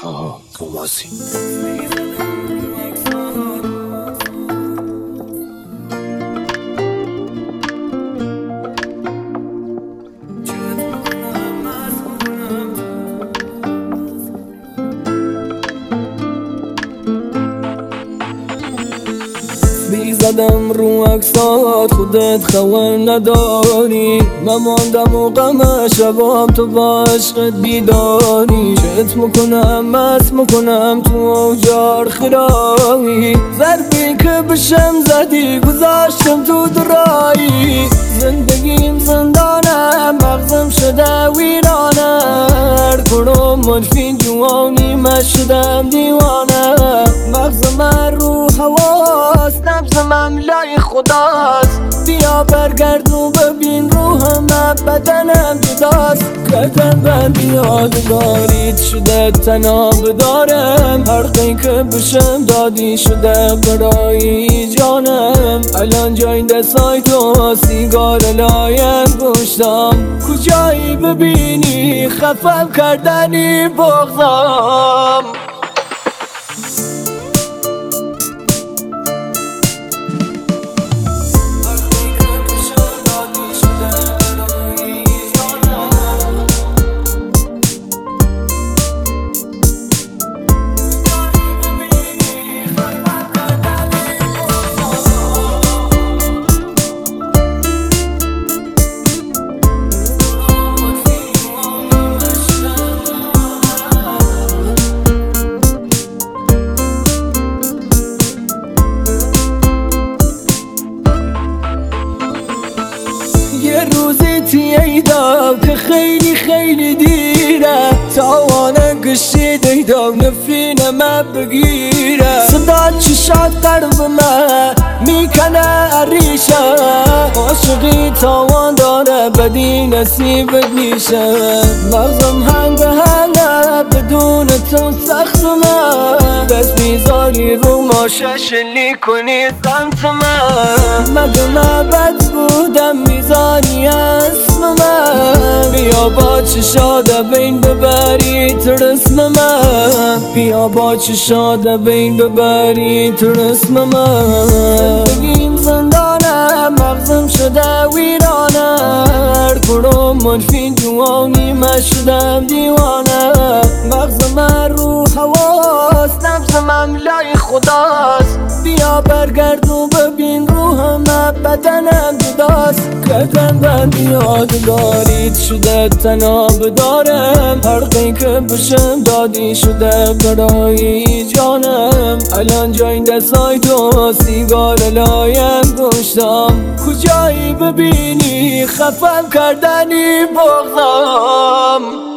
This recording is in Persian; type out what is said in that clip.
توماسی زدم رو عکسات خودت خبر نداری من ماندم و غم شبام تو با عشقت بیداری چت میکنم مست میکنم تو اوجار خیراهی ضربی که بشم زدی گذاشتم تو درایی زندگیم زندانم مغزم شده ویرانه هر کنم منفی جوانی من شدم دیوانه مغزم رو حواس نبزم لای خداست بیا برگرد و ببین روحم بدنم جداست کردن بند یادگاریت شده تنها بدارم حرقی که بشم دادی شده برای جانم الان جای دستای تو سیگار لایم گوشتم کجایی ببینی خفم کردنی بغضم روزی تییدم که خیلی خیلی دیره تاوانه گشتی دیدم نفرین من بگیره صدا چشات قرب من میکنه عریشه عاشقی تاوان داره بدی نصیبت میشه مغزم هنگه بدون تو سخت من بس میذاری رو ماشه شلی کنی سمت من مگه من بد بودم میذاری اسم من بیا با چشاده بین ببری ترسم من بیا با چشاده بین ببری ترسم من زندگیم زندانه مغزم شده ویرانه هر کنم منفی جوانی من شدم دیوانه مغزم رو حواس نبزم لای خداست بیا برگرد و ببین روحم بدنم جداست کردن بند یادگاریت شده تنها بدارم حرقی که بشم دادی شده برای جانم الان جای دستای تو سیگار لایم گوشتم کجایی ببینی خفم کردنی بغضم